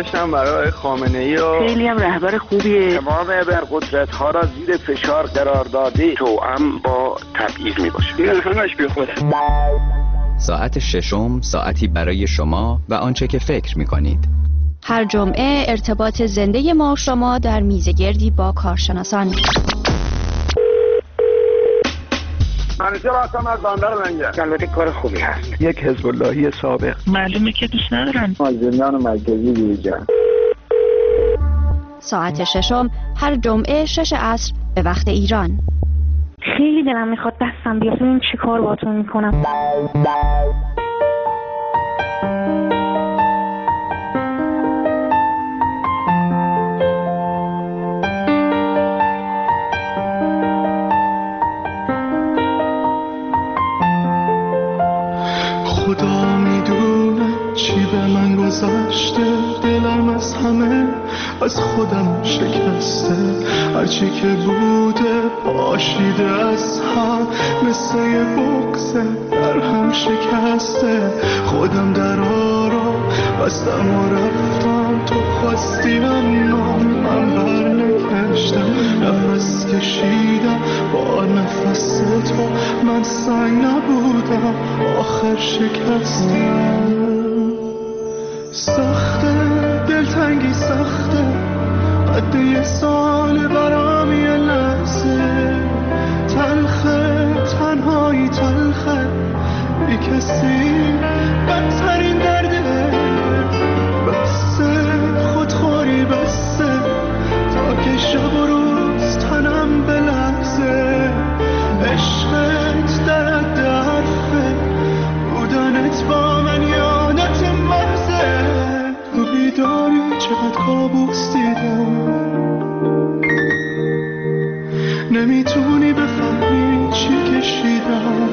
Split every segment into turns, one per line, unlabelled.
داشتم برای خامنه‌ای و
خیلی هم رهبر خوبیه.
تمام ابرقدرت‌ها را زیر فشار قرار داده، توأم با تبعیض میباشه.
این همش بی خوده.
ساعت ششم، ساعتی برای شما و آنچه که فکر می‌کنید.
هر جمعه ارتباط زنده ما شما در میزگردی با کارشناسان.
منیژه هستم از بندر لنگر.
البته کار خوبی هست. یک حزب اللهی سابق.
معلومه که دوست ندارن.
زندان مرکزی بیرجان.
ساعت ششم هر جمعه 6 عصر به وقت ایران.
خیلی دلم میخواد دستم بیاد ببین چی کار باهاتون میکنم.
خدا میدونه چی به من گذشته، دلم از همه از خودم شکسته، هرچی که بوده پاشیده از هم، مثل یه بغضه در هم شکسته. خودم درها رو بستم و رفتم، تو خواستی اما من بر نگشتم، نفس کشیدم با نفس تو، من سنگ نبودم آخر شکستم. سخته دلتنگی سخته، قد یه سال برام یه لحظه، تلخه تنهایی تلخه، بی کسی بدترین درده، بسته خودخوری بسته، تا که شب و روز تنم بلرزه، عشقت در حد حرفه، بودنت با من یادت محضه، تو بیداری چقدر کابوس دیدم، نمیتونی بفهمی چی کشیدم.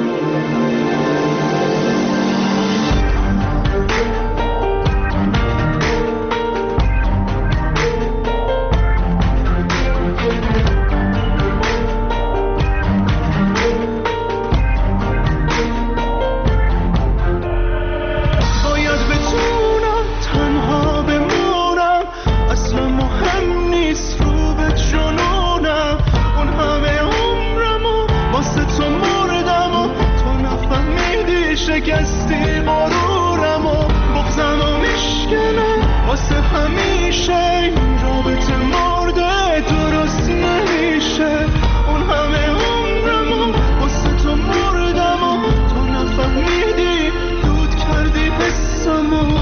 شکستی غرورم و بغضم و میشکنه واسه همیشه، این رابطه مرده درست نمیشه، اون همه عمرم و واسه تو مردم و تو نفهمیدی، دود کردی حسم و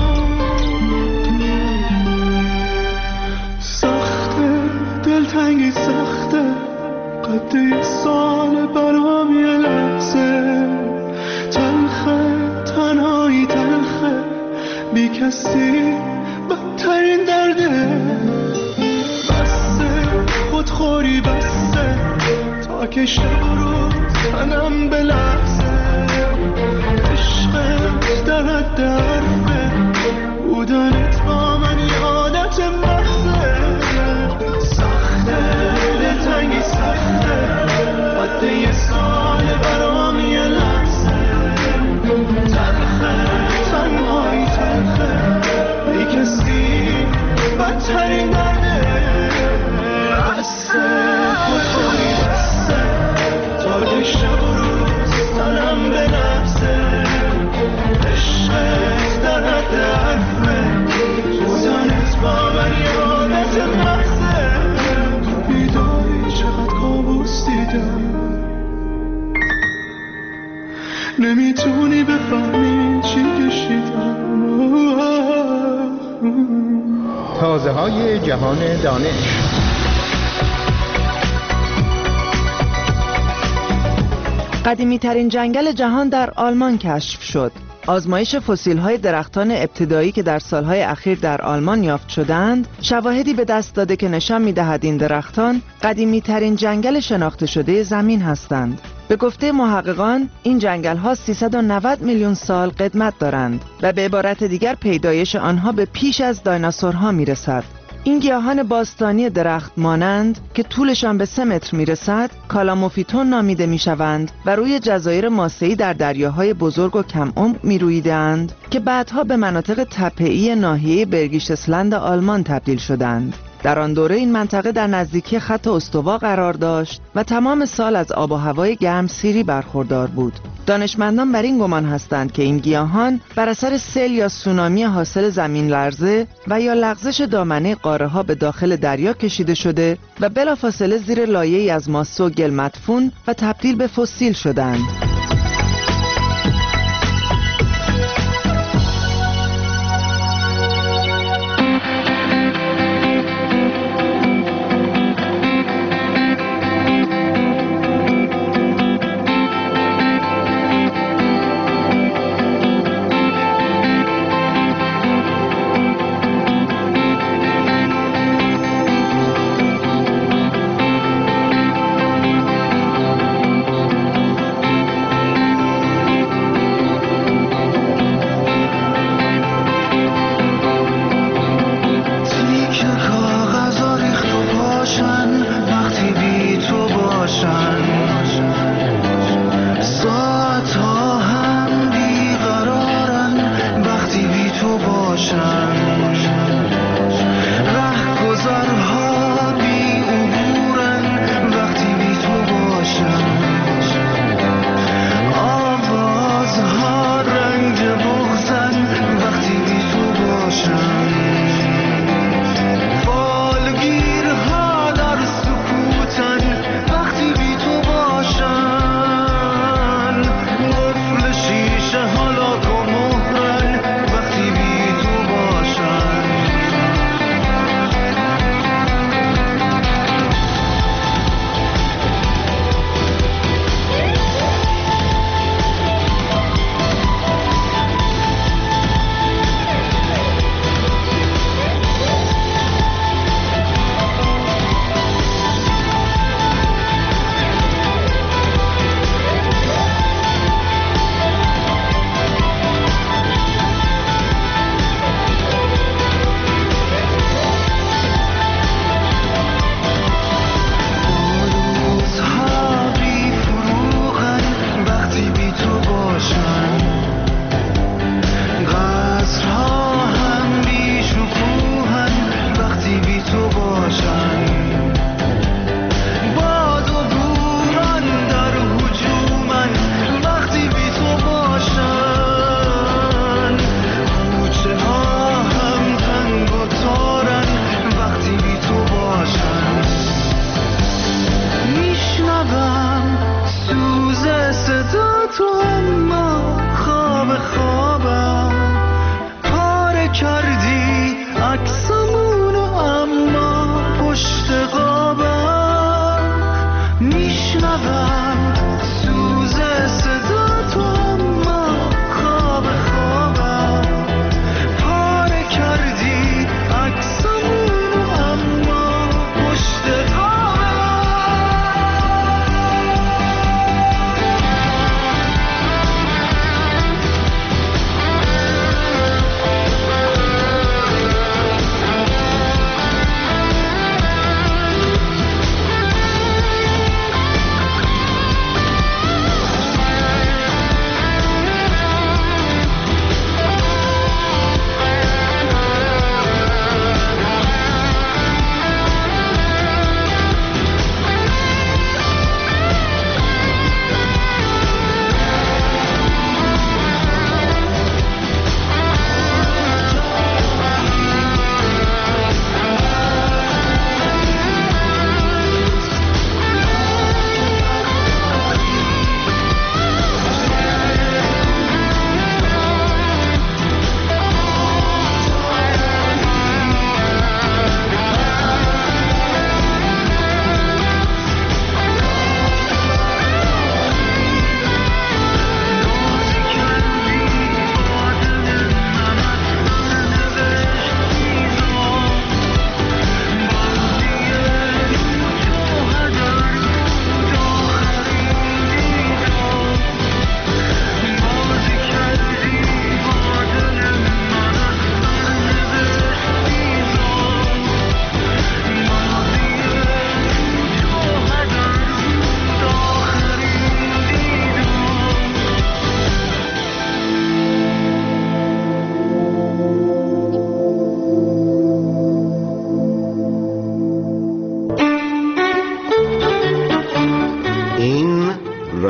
سخته دلتنگی سخته، قد یه سال برام یه لحظه، تنهایی تلخه، بی کسی بدترین درده، بسته خودخوری بسته، تا که شب و روز تنم بلرزه، عشقت در حد حرفه، بودنت با من یادت محضه، سخته دلتنگی سخته، قد یه سال برام یه لحظه، تنهایی تلخه، بی کسی بدترین درده، بسته خودخوری بسته، تا که شب و روز تنم بلرزه، عشقت در حد حرفه، بودنت با من یادت محضه، تو بیداری چقدر کابوس دیدم، نمیتونی بفهمی چی کشیدم.
تازه های جهان دانش.
قدیمی ترین جنگل جهان در آلمان کشف شد. آزمایش فسیل‌های درختان ابتدایی که در سالهای اخیر در آلمان یافت شدند، شواهدی به دست داده که نشان می‌دهد این درختان قدیمی‌ترین جنگل شناخته شده زمین هستند. به گفته محققان، این جنگل‌ها 390 میلیون سال قدمت دارند و به عبارت دیگر پیدایش آنها به پیش از دایناسورها می‌رسد. این گیاهان باستانی درخت مانند که طولشان به 3 متر میرسد کالاموفیتون نامیده میشوند و روی جزایر ماسه‌ای در دریاهای بزرگ و کم عمق میرویدند که بعدها به مناطق تپه‌ای ناحیه برگیشتسلند آلمان تبدیل شدند. در آن دوره این منطقه در نزدیکی خط استوا قرار داشت و تمام سال از آب و هوای گرمسیری برخوردار بود. دانشمندان بر این گمان هستند که این گیاهان بر اثر سیل یا سونامی حاصل زمین لرزه و یا لغزش دامنه قاره‌ها به داخل دریا کشیده شده و بلافاصله زیر لایه‌ای از ماسه و گل مدفون و تبدیل به فسیل شدند.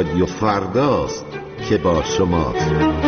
رادیو فرداست که با شماست.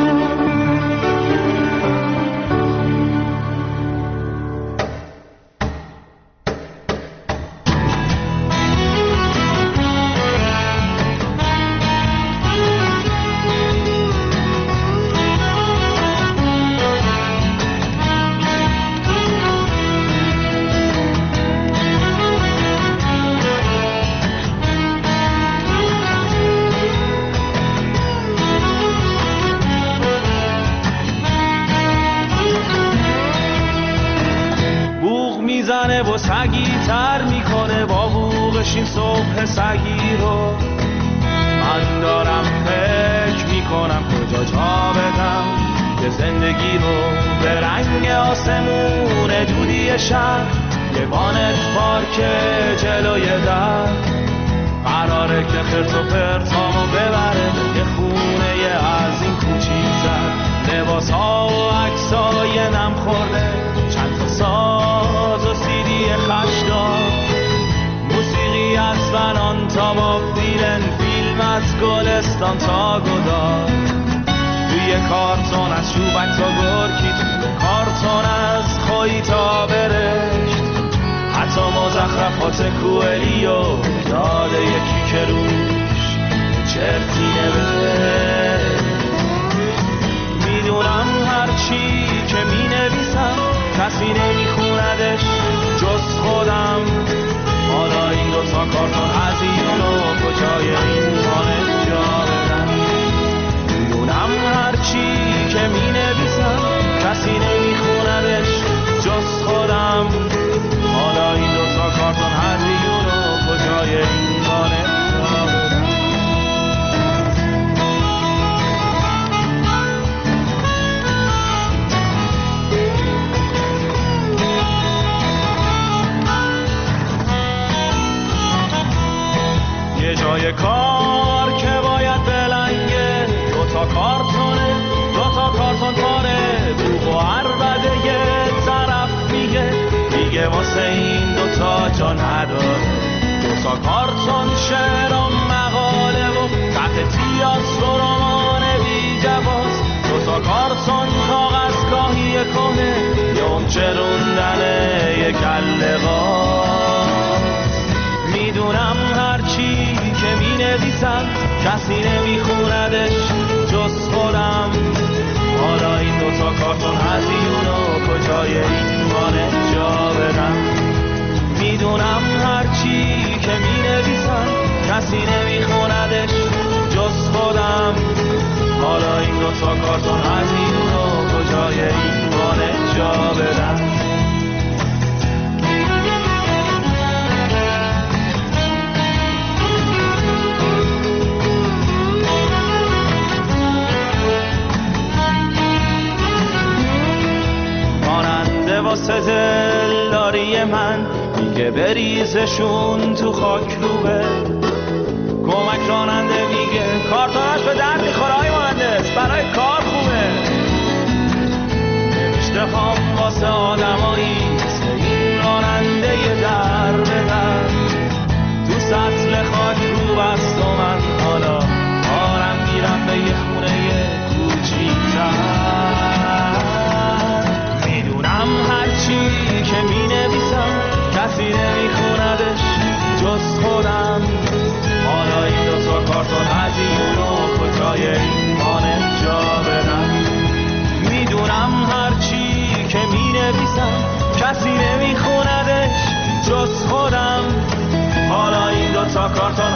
و سگی تر میکنه با بوغش این صبح سگی رو. من دارم فکر میکنم کجا جا بدم که زندگی رو به رنگ آسمون دودی شهر، یه وانت پارک جلوی در قراره که خرت و پرتامو ببره یه خونه از این کوچیک‌تر. لباس ها و عکسای نم خورده، چند تا ساز و سیدی خشدار، موسیقی از فنان تا باب دیلن، فیلم از گلستان تا گدار، توی کارتون از چوبک تا گرکی، توی کارتون از خویی تا برشت، حتی مزخرفات کوئلیو داده یکی که روش چرتی نوشت. میدونم هرچی که می نویسم کسی نمیخوندش جز خودم. حالا این دوتا کارتون هزینو کجای این خانه جا بدم. میدونم هرچی که می نویسم کسی نمیخوندش جز خودم. حالا این دوتا کارتون هزینو کجای این خانه جا بدم. یه جای کار که باید بلنگه، دوتا کارتونه، دوتا کارتون پاره، بوغ و عربده یه طرف میگه واسه این دوتا جا نداره. دوتا کارتون شعر و مقاله و قطع تیاتر و رمان بی جواز، دوتا کارتون کاغذگاهی کنه یه چروندنه یه کله غاز. میدونم هرچی که می نویسم کسی نمیخوندش جز خودم. حالا این دوتا کارتون هزینو کجای این خانه جا بدم. میدونم هرچی که می نویسم کسی نمیخوندش جز خودم. حالا این دوتا کارتون هزینو کجای این خانه جا بدم. واسه دلداری من میگه بریزشون تو خاک روبه. کمک راننده میگه کارتونش به درد میخوره های مهندس، برای کار خوبه. نوشته هم واسه آدمایی این راننده یه در به در تو سطل خاک رو بست و من حالا آرم میرم به یه خونه کوچیک‌تر. هرچی که می نویسم کسی نمیخوندش جز خودم. حالا این دوتا کارتون هزینو کجای این خانه جا بدم. میدونم هرچی که می نویسم کسی نمیخوندش جز خودم. حالا این دوتا کارتون